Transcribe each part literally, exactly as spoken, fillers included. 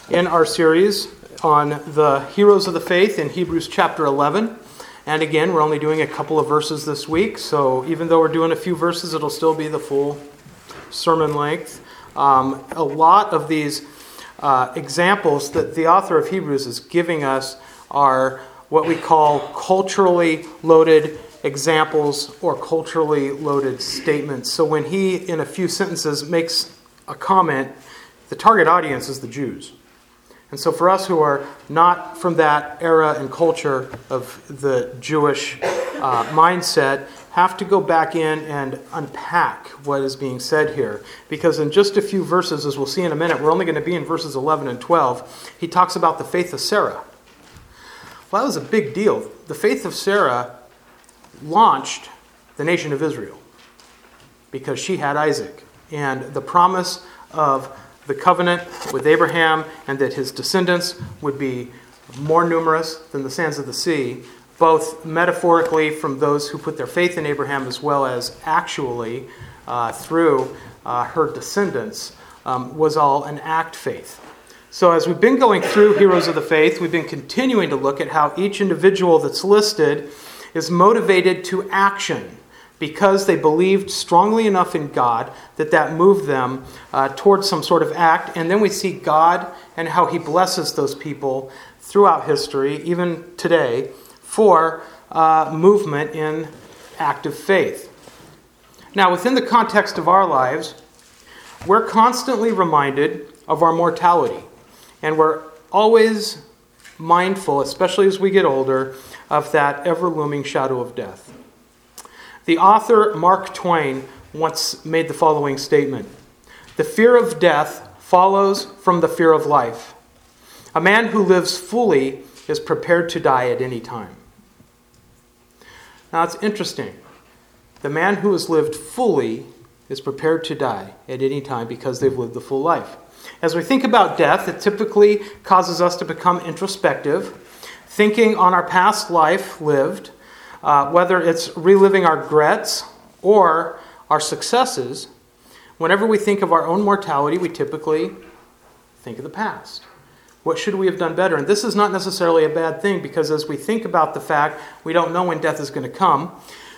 in our series on the heroes of the faith in Hebrews chapter eleven. And again, we're only doing a couple of verses this week, so even though we're doing a few verses, it'll still be the full sermon length. Um, a lot of these uh, examples that the author of Hebrews is giving us are what we call culturally loaded examples or culturally loaded statements. So when he, in a few sentences, makes a comment, the target audience is the Jews. And so for us who are not from that era and culture of the Jewish uh, mindset, have to go back in and unpack what is being said here. Because in just a few verses, as we'll see in a minute, we're only going to be in verses eleven and twelve, he talks about the faith of Sarah. Well, that was a big deal. The faith of Sarah launched the nation of Israel because she had Isaac. And the promise of the covenant with Abraham and that his descendants would be more numerous than the sands of the sea, both metaphorically from those who put their faith in Abraham as well as actually uh, through uh, her descendants, um, was all an act faith. So as we've been going through Heroes of the Faith, we've been continuing to look at how each individual that's listed is motivated to action because they believed strongly enough in God that that moved them uh, towards some sort of act. And then we see God and how he blesses those people throughout history, even today, for uh, movement in active faith. Now, within the context of our lives, we're constantly reminded of our mortality. And we're always mindful, especially as we get older, of that ever-looming shadow of death. The author, Mark Twain, once made the following statement: "The fear of death follows from the fear of life. A man who lives fully is prepared to die at any time." Now, it's interesting. The man who has lived fully is prepared to die at any time because they've lived the full life. As we think about death, it typically causes us to become introspective, thinking on our past life lived, uh, whether it's reliving our regrets or our successes. Whenever we think of our own mortality, we typically think of the past. What should we have done better? And this is not necessarily a bad thing, because as we think about the fact we don't know when death is going to come,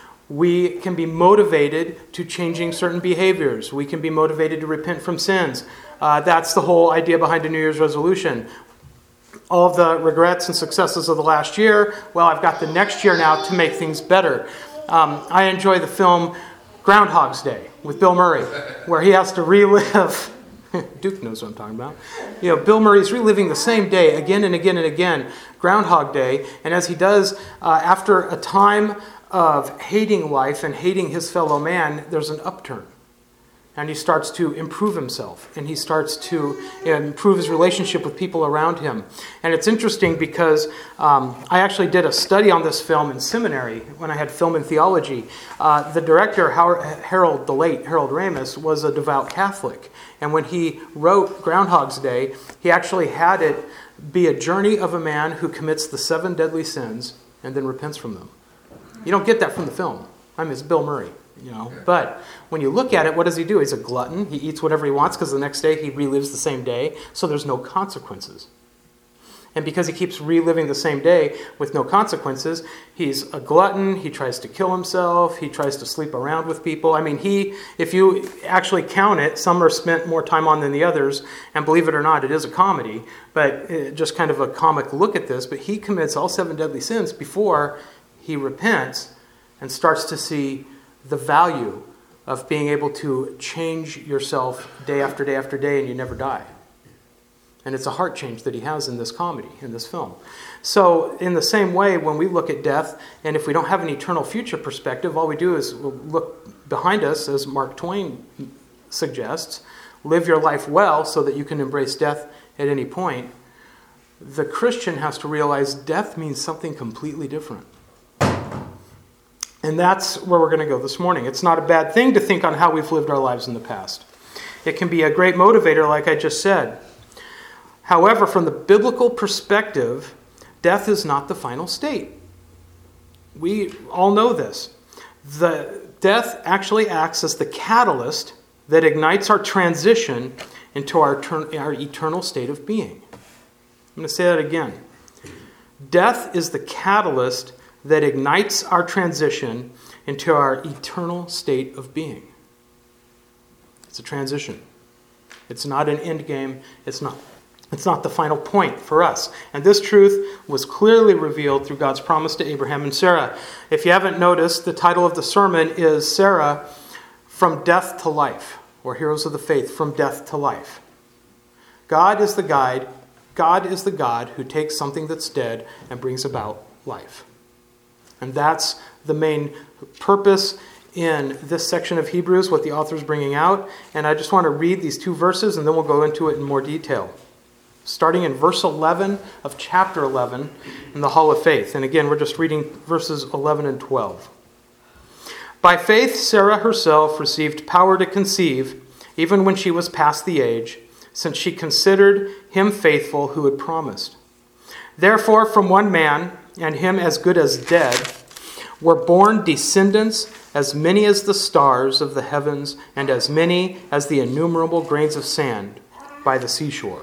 we can be motivated to changing certain behaviors. We can be motivated to repent from sins. Uh, that's the whole idea behind a New Year's resolution. All of the regrets and successes of the last year, well, I've got the next year now to make things better. Um, I enjoy the film Groundhog's Day with Bill Murray, where he has to relive. Duke knows what I'm talking about. You know, Bill Murray's reliving the same day again and again and again, Groundhog Day. And as he does, uh, after a time of hating life and hating his fellow man, there's an upturn. And he starts to improve himself. And he starts to improve his relationship with people around him. And it's interesting because um, I actually did a study on this film in seminary when I had film and theology. Uh, the director, Howard, Harold, the late Harold Ramis, was a devout Catholic. And when he wrote Groundhog's Day, he actually had it be a journey of a man who commits the seven deadly sins and then repents from them. You don't get that from the film. I mean, it's Bill Murray. You know, but when you look at it, what does he do? He's a glutton. He eats whatever he wants because the next day he relives the same day, so there's no consequences. And because he keeps reliving the same day with no consequences, he's a glutton. He tries to kill himself. He tries to sleep around with people. I mean, he, if you actually count it, some are spent more time on than the others. And believe it or not, it is a comedy, but just kind of a comic look at this. But he commits all seven deadly sins before he repents and starts to see the value of being able to change yourself day after day after day and you never die. And it's a heart change that he has in this comedy, in this film. So in the same way, when we look at death, and if we don't have an eternal future perspective, all we do is look behind us, as Mark Twain suggests, live your life well so that you can embrace death at any point. The Christian has to realize death means something completely different. And that's where we're going to go this morning. It's not a bad thing to think on how we've lived our lives in the past. It can be a great motivator, like I just said. However, from the biblical perspective, death is not the final state. We all know this. The death actually acts as the catalyst that ignites our transition into our, our eternal state of being. going to say that again. Death is the catalyst that ignites our transition into our eternal state of being. It's a transition. It's not an end game. It's not, it's not the final point for us. And this truth was clearly revealed through God's promise to Abraham and Sarah. If you haven't noticed, the title of the sermon is Sarah, From Death to Life, or Heroes of the Faith, From Death to Life. God is the guide. God is the God who takes something that's dead and brings about life. And that's the main purpose in this section of Hebrews, what the author is bringing out. And I just want to read these two verses, and then we'll go into it in more detail. Starting in verse eleven of chapter eleven in the Hall of Faith. And again, we're just reading verses eleven and twelve. By faith, Sarah herself received power to conceive, even when she was past the age, since she considered him faithful who had promised. Therefore, from one man, and him as good as dead, were born descendants as many as the stars of the heavens, and as many as the innumerable grains of sand by the seashore.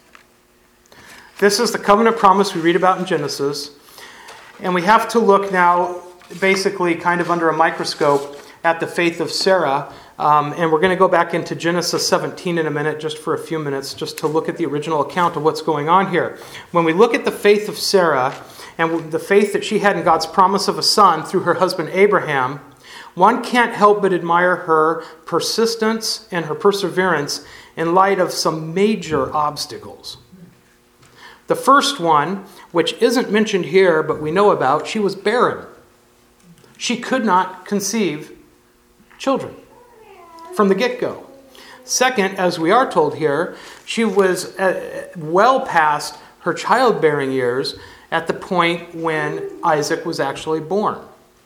This is the covenant promise we read about in Genesis, and we have to look now basically kind of under a microscope at the faith of Sarah. Um, and we're going to go back into Genesis seventeen in a minute, just for a few minutes, just to look at the original account of what's going on here. When we look at the faith of Sarah and the faith that she had in God's promise of a son through her husband Abraham, one can't help but admire her persistence and her perseverance in light of some major obstacles. The first one, which isn't mentioned here, but we know about, she was barren. She could not conceive children from the get-go. Second, as we are told here, she was uh, well past her childbearing years at the point when Isaac was actually born.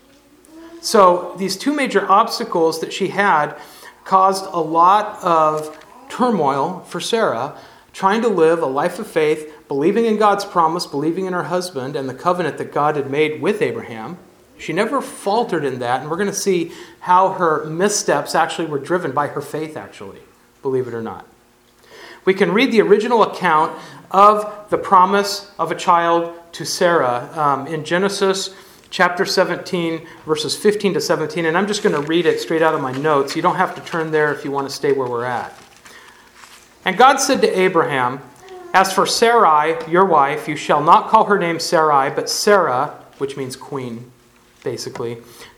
So these two major obstacles that she had caused a lot of turmoil for Sarah, trying to live a life of faith, believing in God's promise, believing in her husband and the covenant that God had made with Abraham. She never faltered in that, and we're going to see how her missteps actually were driven by her faith, actually, believe it or not. We can read the original account of the promise of a child to Sarah um, in Genesis chapter seventeen, verses fifteen to seventeen, and I'm just going to read it straight out of my notes. You don't have to turn there if you want to stay where we're at. And God said to Abraham, "As for Sarai, your wife, you shall not call her name Sarai, but Sarah," which means queen, basically.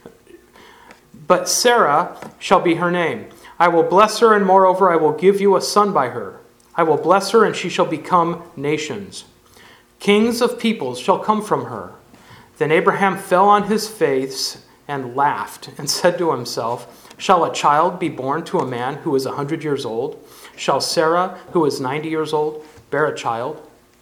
"But Sarah shall be her name. I will bless her, and moreover I will give you a son by her. I will bless her, and she shall become nations. Kings of peoples shall come from her." Then Abraham fell on his face and laughed, and said to himself, "Shall a child be born to a man who is a hundred years old? Shall Sarah, who is ninety years old, bear a child?"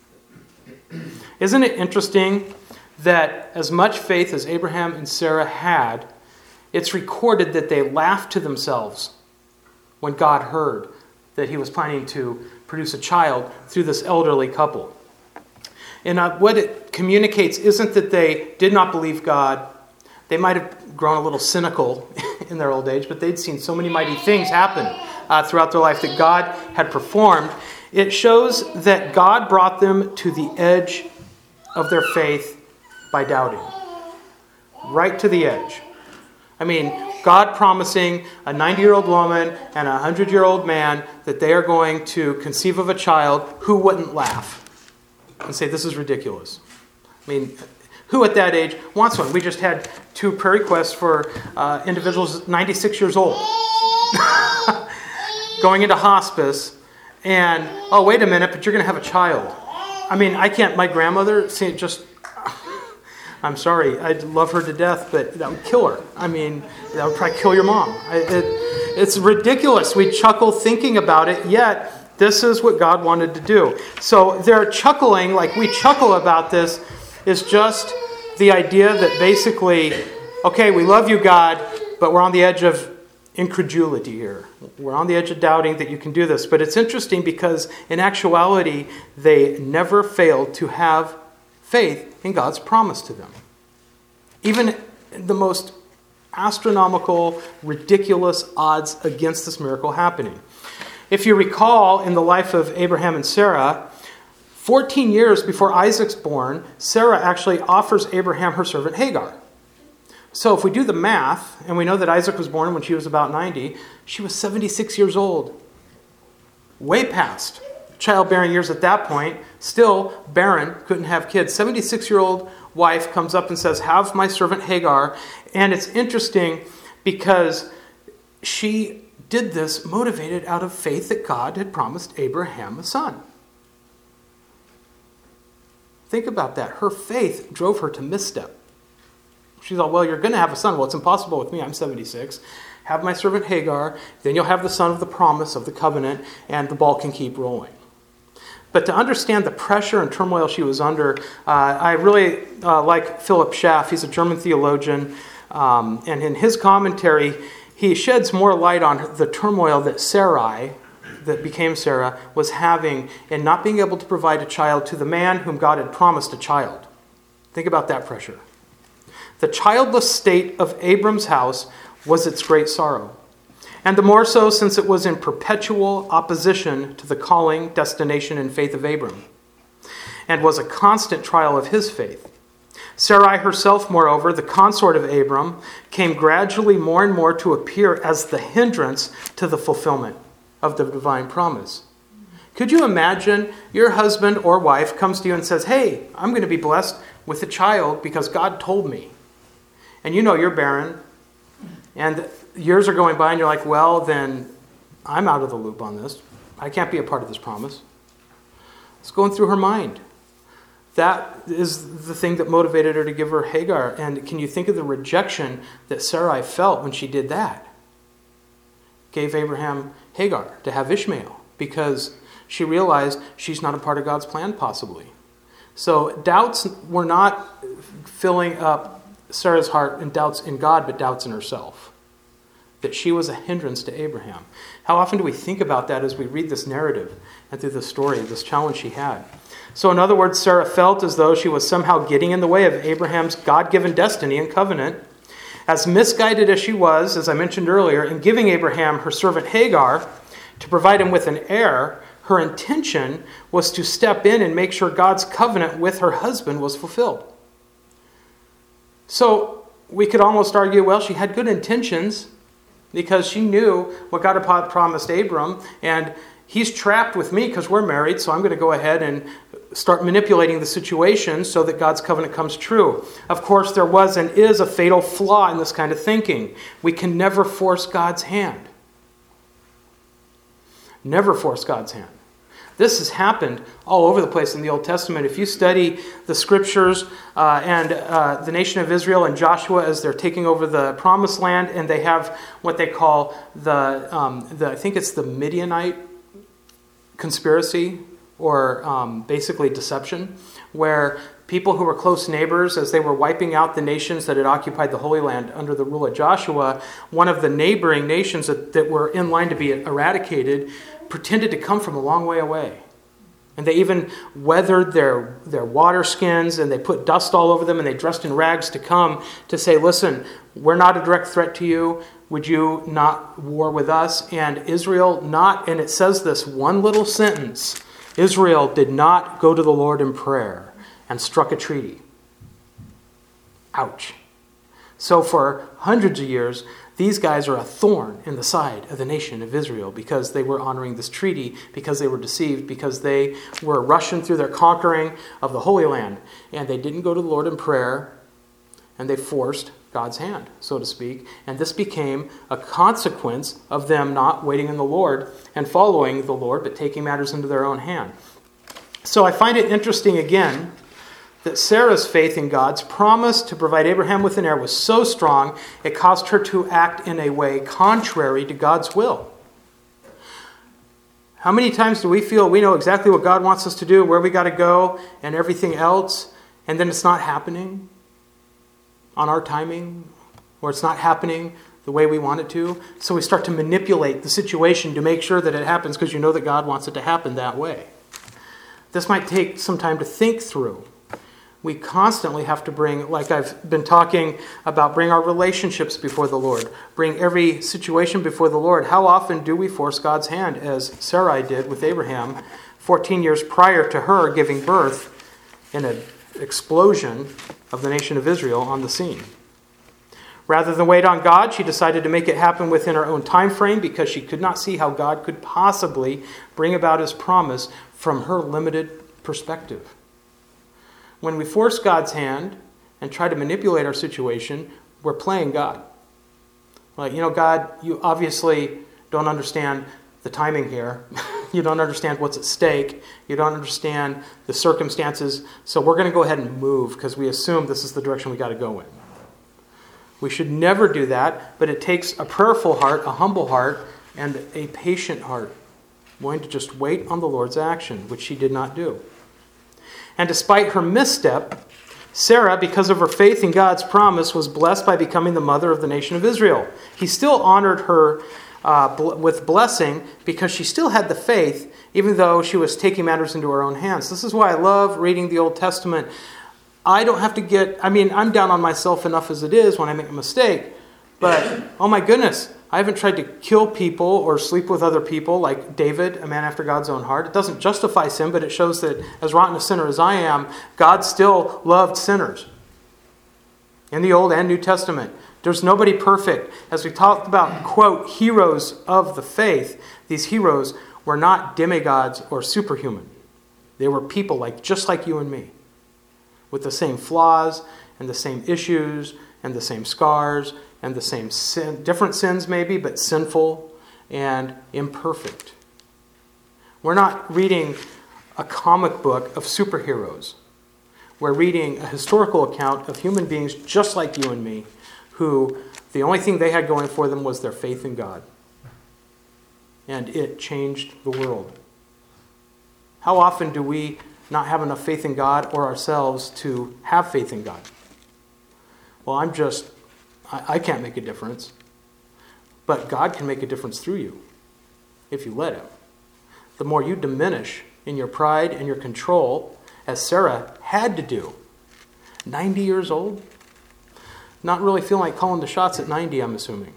Isn't it interesting that as much faith as Abraham and Sarah had, it's recorded that they laughed to themselves when God heard that he was planning to produce a child through this elderly couple. And uh, what it communicates isn't that they did not believe God. They might have grown a little cynical in their old age, but they'd seen so many mighty things happen uh, throughout their life that God had performed. It shows that God brought them to the edge of their faith by doubting. Right to the edge. I mean, God promising a ninety-year-old woman and a hundred-year-old man that they are going to conceive of a child. Who wouldn't laugh and say, this is ridiculous? I mean, who at that age wants one? We just had two prayer requests for uh, individuals ninety-six years old going into hospice, and, oh, wait a minute, but you're going to have a child. I mean, I can't, my grandmother, see, just, I'm sorry, I love her to death, but that would kill her. I mean, that would probably kill your mom. I, it, it's ridiculous. We chuckle thinking about it, yet this is what God wanted to do. So their chuckling, like we chuckle about this, is just the idea that basically, okay, we love you, God, but we're on the edge of incredulity here. We're on the edge of doubting that you can do this. But it's interesting because in actuality, they never failed to have faith in God's promise to them. Even the most astronomical, ridiculous odds against this miracle happening. If you recall, in the life of Abraham and Sarah, fourteen years before Isaac's born, Sarah actually offers Abraham her servant Hagar. So if we do the math, and we know that Isaac was born when she was about ninety, she was seventy-six years old. Way past childbearing years at that point, still barren, couldn't have kids. seventy-six-year-old wife comes up and says, have my servant Hagar. And it's interesting because she did this motivated out of faith that God had promised Abraham a son. Think about that. Her faith drove her to misstep. She's all, well, you're going to have a son. Well, it's impossible with me. I'm seventy-six. Have my servant Hagar. Then you'll have the son of the promise of the covenant, and the ball can keep rolling. But to understand the pressure and turmoil she was under, uh, I really uh, like Philip Schaff. He's a German theologian. Um, and in his commentary, he sheds more light on the turmoil that Sarai, that became Sarah, was having in not being able to provide a child to the man whom God had promised a child. Think about that pressure. The childless state of Abram's house was its great sorrow, and the more so since it was in perpetual opposition to the calling, destination, and faith of Abram, and was a constant trial of his faith. Sarai herself, moreover, the consort of Abram, came gradually more and more to appear as the hindrance to the fulfillment of the divine promise. Could you imagine your husband or wife comes to you and says, hey, I'm going to be blessed with a child because God told me. And you know you're barren, and years are going by, and you're like, well, then I'm out of the loop on this. I can't be a part of this promise. It's going through her mind. That is the thing that motivated her to give her Hagar. And can you think of the rejection that Sarai felt when she did that? Gave Abraham Hagar to have Ishmael because she realized she's not a part of God's plan, possibly. So doubts were not filling up Sarah's heart, and doubts in God, but doubts in herself. That she was a hindrance to Abraham. How often do we think about that as we read this narrative and through the story, this challenge she had? So in other words, Sarah felt as though she was somehow getting in the way of Abraham's God-given destiny and covenant. As misguided as she was, as I mentioned earlier, in giving Abraham her servant Hagar to provide him with an heir, her intention was to step in and make sure God's covenant with her husband was fulfilled. So we could almost argue, well, she had good intentions because she knew what God had promised Abram, and he's trapped with me because we're married, so I'm going to go ahead and start manipulating the situation so that God's covenant comes true. Of course, there was and is a fatal flaw in this kind of thinking. We can never force God's hand. Never force God's hand. This has happened all over the place in the Old Testament. If you study the scriptures uh, and uh, the nation of Israel and Joshua as they're taking over the promised land, and they have what they call the, um, the I think it's the Midianite conspiracy, or um, basically deception, where people who were close neighbors, as they were wiping out the nations that had occupied the Holy Land under the rule of Joshua, one of the neighboring nations that, that were in line to be eradicated pretended to come from a long way away. And they even weathered their, their water skins, and they put dust all over them, and they dressed in rags to come to say, listen, we're not a direct threat to you. Would you not war with us? And Israel not, and it says this one little sentence, Israel did not go to the Lord in prayer and struck a treaty. Ouch. So for hundreds of years, these guys are a thorn in the side of the nation of Israel because they were honoring this treaty, because they were deceived, because they were rushing through their conquering of the Holy Land. And they didn't go to the Lord in prayer, and they forced God's hand, so to speak. And this became a consequence of them not waiting in the Lord and following the Lord, but taking matters into their own hand. So I find it interesting again that Sarah's faith in God's promise to provide Abraham with an heir was so strong, it caused her to act in a way contrary to God's will. How many times do we feel we know exactly what God wants us to do, where we got to go, and everything else, and then it's not happening on our timing, or it's not happening the way we want it to? So we start to manipulate the situation to make sure that it happens because you know that God wants it to happen that way. This might take some time to think through. We constantly have to bring, like I've been talking about, bring our relationships before the Lord. Bring every situation before the Lord. How often do we force God's hand, as Sarai did with Abraham, fourteen years prior to her giving birth in an explosion of the nation of Israel on the scene. Rather than wait on God, she decided to make it happen within her own time frame because she could not see how God could possibly bring about his promise from her limited perspective. When we force God's hand and try to manipulate our situation, we're playing God. Like, you know, God, you obviously don't understand the timing here. You don't understand what's at stake. You don't understand the circumstances. So we're going to go ahead and move because we assume this is the direction we got to go in. We should never do that, but it takes a prayerful heart, a humble heart, and a patient heart, willing to just wait on the Lord's action, which she did not do. And despite her misstep, Sarah, because of her faith in God's promise, was blessed by becoming the mother of the nation of Israel. He still honored her uh, bl- with blessing because she still had the faith, even though she was taking matters into her own hands. This is why I love reading the Old Testament. I don't have to get, I mean, I'm down on myself enough as it is when I make a mistake. But, oh my goodness, I haven't tried to kill people or sleep with other people like David, a man after God's own heart. It doesn't justify sin, but it shows that as rotten a sinner as I am, God still loved sinners. In the Old and New Testament, there's nobody perfect. As we talked about, quote, heroes of the faith, these heroes were not demigods or superhuman. They were people like just like you and me, with the same flaws and the same issues and the same scars and the same sin, different sins maybe, but sinful and imperfect. We're not reading a comic book of superheroes. We're reading a historical account of human beings just like you and me, who the only thing they had going for them was their faith in God. And it changed the world. How often do we not have enough faith in God or ourselves to have faith in God? Well, I'm just, I, I can't make a difference. But God can make a difference through you if you let him. The more you diminish in your pride and your control, as Sarah had to do, ninety years old, not really feeling like calling the shots at ninety, I'm assuming.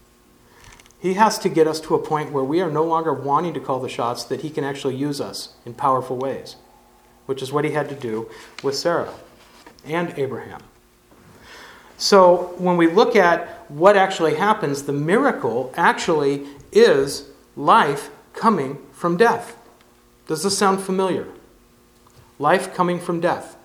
He has to get us to a point where we are no longer wanting to call the shots, that he can actually use us in powerful ways, which is what he had to do with Sarah and Abraham. So when we look at what actually happens, the miracle actually is life coming from death. Does this sound familiar? Life coming from death.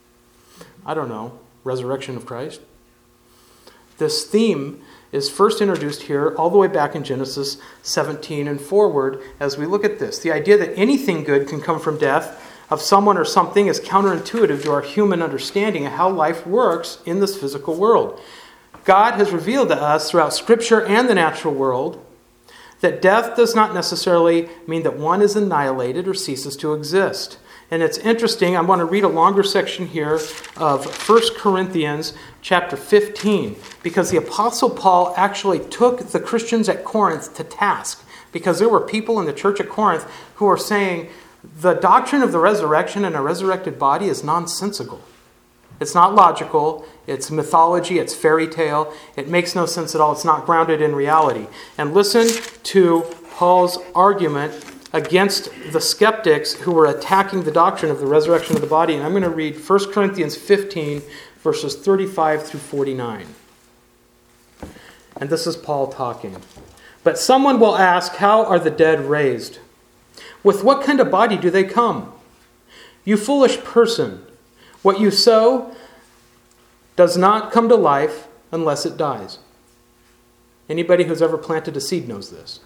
I don't know, resurrection of Christ. This theme is first introduced here all the way back in Genesis seventeen and forward as we look at this. The idea that anything good can come from death of someone or something is counterintuitive to our human understanding of how life works in this physical world. God has revealed to us throughout Scripture and the natural world that death does not necessarily mean that one is annihilated or ceases to exist. And it's interesting, I want to read a longer section here of First Corinthians chapter fifteen, because the Apostle Paul actually took the Christians at Corinth to task, because there were people in the church at Corinth who were saying the doctrine of the resurrection and a resurrected body is nonsensical. It's not logical, it's mythology, it's fairy tale, it makes no sense at all, it's not grounded in reality. And listen to Paul's argument against the skeptics who were attacking the doctrine of the resurrection of the body. And I'm going to read First Corinthians fifteen, verses thirty-five through forty-nine. And this is Paul talking. But someone will ask, how are the dead raised? With what kind of body do they come? You foolish person, what you sow does not come to life unless it dies. Anybody who's ever planted a seed knows this.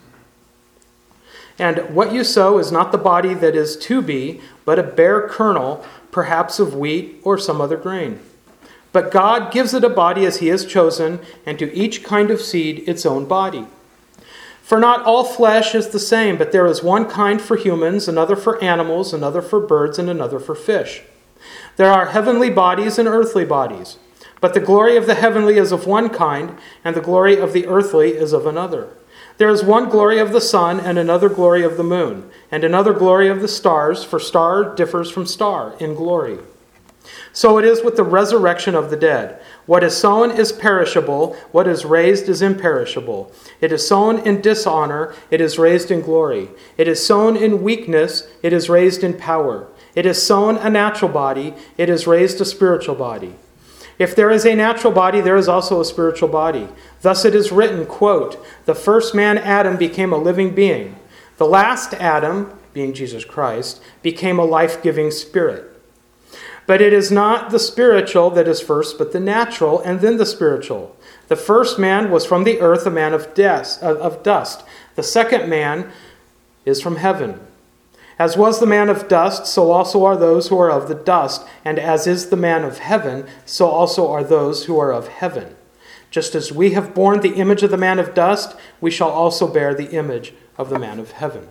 And what you sow is not the body that is to be, but a bare kernel, perhaps of wheat or some other grain. But God gives it a body as he has chosen, and to each kind of seed its own body. For not all flesh is the same, but there is one kind for humans, another for animals, another for birds, and another for fish. There are heavenly bodies and earthly bodies, but the glory of the heavenly is of one kind, and the glory of the earthly is of another. There is one glory of the sun, and another glory of the moon, and another glory of the stars, for star differs from star in glory. So it is with the resurrection of the dead. What is sown is perishable, what is raised is imperishable. It is sown in dishonor, it is raised in glory. It is sown in weakness, it is raised in power. It is sown a natural body, it is raised a spiritual body. If there is a natural body, there is also a spiritual body. Thus it is written, quote, "The first man, Adam, became a living being. The last Adam, being Jesus Christ, became a life-giving spirit. But it is not the spiritual that is first, but the natural, and then the spiritual. The first man was from the earth, a man of dust. Of dust. The second man is from heaven. As was the man of dust, so also are those who are of the dust. And as is the man of heaven, so also are those who are of heaven. Just as we have borne the image of the man of dust, we shall also bear the image of the man of heaven."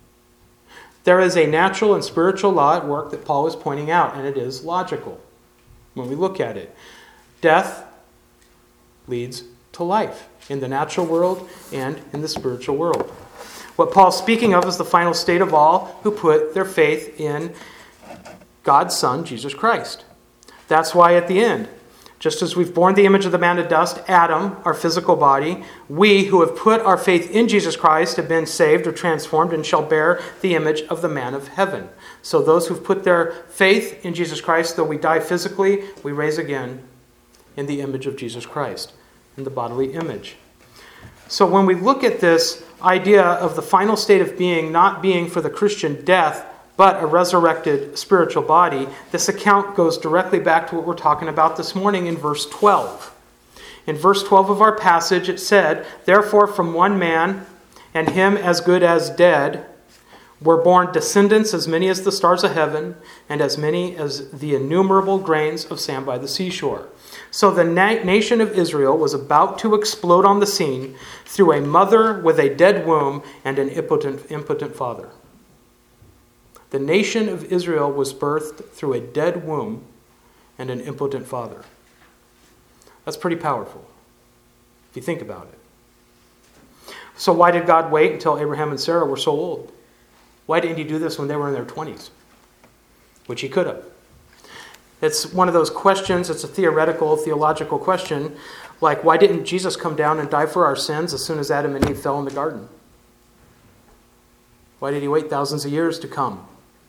There is a natural and spiritual law at work that Paul is pointing out, and it is logical when we look at it. Death leads to life in the natural world and in the spiritual world. What Paul's speaking of is the final state of all who put their faith in God's Son, Jesus Christ. That's why at the end, just as we've borne the image of the man of dust, Adam, our physical body, we who have put our faith in Jesus Christ have been saved or transformed and shall bear the image of the man of heaven. So those who've put their faith in Jesus Christ, though we die physically, we raise again in the image of Jesus Christ, in the bodily image. So when we look at this idea of the final state of being not being for the Christian death, but a resurrected spiritual body, this account goes directly back to what we're talking about this morning in verse twelve. In verse twelve of our passage, it said, "Therefore from one man, and him as good as dead, were born descendants as many as the stars of heaven, and as many as the innumerable grains of sand by the seashore." So the na- nation of Israel was about to explode on the scene through a mother with a dead womb and an impotent, impotent father. The nation of Israel was birthed through a dead womb and an impotent father. That's pretty powerful, if you think about it. So why did God wait until Abraham and Sarah were so old? Why didn't he do this when they were in their twenties? Which he could have. It's one of those questions, it's a theoretical, theological question, like why didn't Jesus come down and die for our sins as soon as Adam and Eve fell in the garden? Why did he wait thousands of years to come?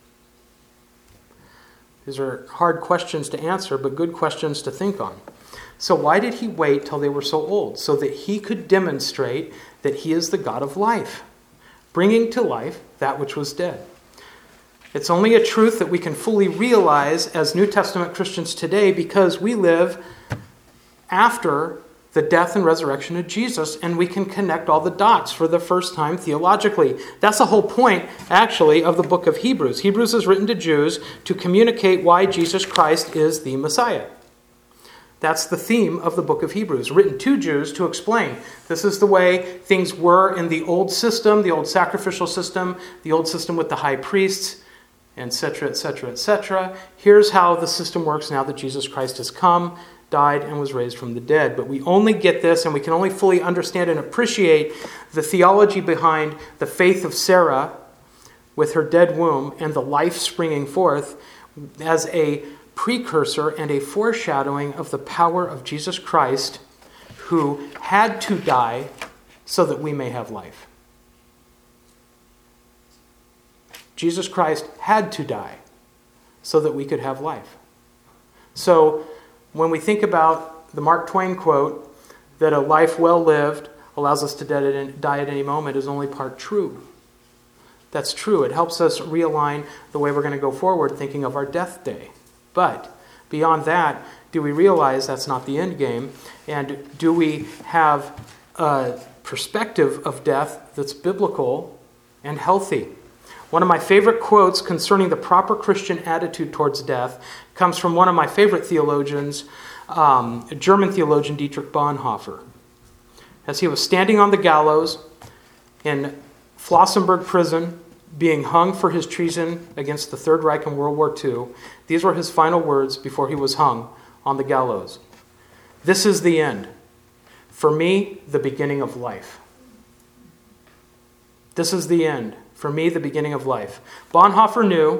These are hard questions to answer, but good questions to think on. So why did he wait till they were so old? So that he could demonstrate that he is the God of life, bringing to life that which was dead. It's only a truth that we can fully realize as New Testament Christians today because we live after the death and resurrection of Jesus, and we can connect all the dots for the first time theologically. That's the whole point, actually, of the book of Hebrews. Hebrews is written to Jews to communicate why Jesus Christ is the Messiah. That's the theme of the book of Hebrews, written to Jews to explain this is the way things were in the old system, the old sacrificial system, the old system with the high priests, et cetera, et cetera, et cetera. Here's how the system works now that Jesus Christ has come, died, and was raised from the dead. But we only get this, and we can only fully understand and appreciate the theology behind the faith of Sarah with her dead womb and the life springing forth as a precursor and a foreshadowing of the power of Jesus Christ, who had to die so that we may have life. Jesus Christ had to die so that we could have life. So when we think about the Mark Twain quote that a life well lived allows us to die at any moment is only part true. That's true. It helps us realign the way we're going to go forward thinking of our death day. But beyond that, do we realize that's not the end game? And do we have a perspective of death that's biblical and healthy? One of my favorite quotes concerning the proper Christian attitude towards death comes from one of my favorite theologians, um, a German theologian, Dietrich Bonhoeffer. As he was standing on the gallows in Flossenburg prison, being hung for his treason against the Third Reich in World War Two, these were his final words before he was hung on the gallows. "This is the end. For me, the beginning of life." This is the end. For me, the beginning of life. Bonhoeffer knew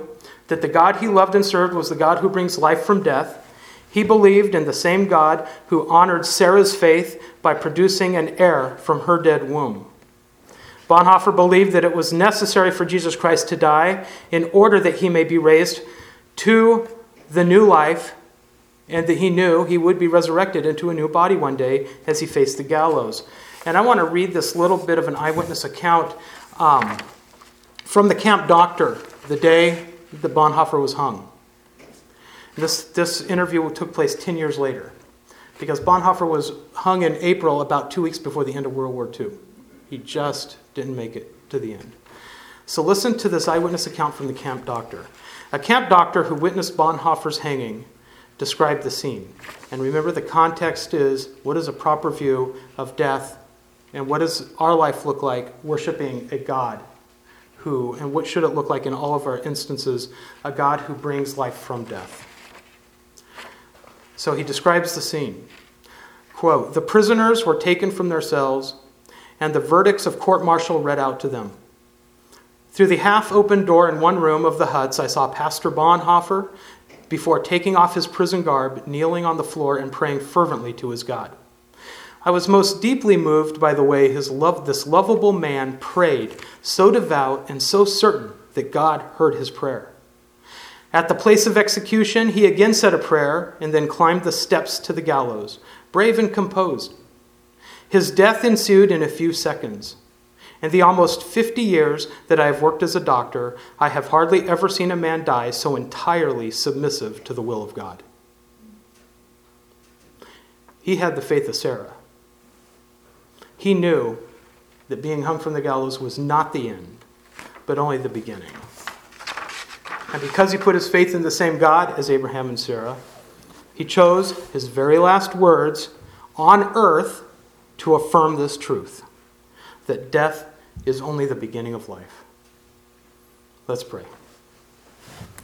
that the God he loved and served was the God who brings life from death. He believed in the same God who honored Sarah's faith by producing an heir from her dead womb. Bonhoeffer believed that it was necessary for Jesus Christ to die in order that he may be raised to the new life, and that he knew he would be resurrected into a new body one day as he faced the gallows. And I want to read this little bit of an eyewitness account um, from the camp doctor the day that Bonhoeffer was hung. This, this interview took place ten years later, because Bonhoeffer was hung in April, about two weeks before the end of World War Two. He just didn't make it to the end. So listen to this eyewitness account from the camp doctor. A camp doctor who witnessed Bonhoeffer's hanging described the scene. And remember, the context is, what is a proper view of death, and what does our life look like worshiping a God who, and what should it look like in all of our instances, a God who brings life from death. So he describes the scene. Quote, "The prisoners were taken from their cells, and the verdicts of court-martial read out to them. Through the half-open door in one room of the huts, I saw Pastor Bonhoeffer, before taking off his prison garb, kneeling on the floor and praying fervently to his God. I was most deeply moved by the way his love, this lovable man prayed, so devout and so certain that God heard his prayer. At the place of execution, he again said a prayer and then climbed the steps to the gallows, brave and composed. His death ensued in a few seconds. In the almost fifty years that I have worked as a doctor, I have hardly ever seen a man die so entirely submissive to the will of God." He had the faith of Sarah. He knew that being hung from the gallows was not the end, but only the beginning. And because he put his faith in the same God as Abraham and Sarah, he chose his very last words on earth to affirm this truth, that death is only the beginning of life. Let's pray.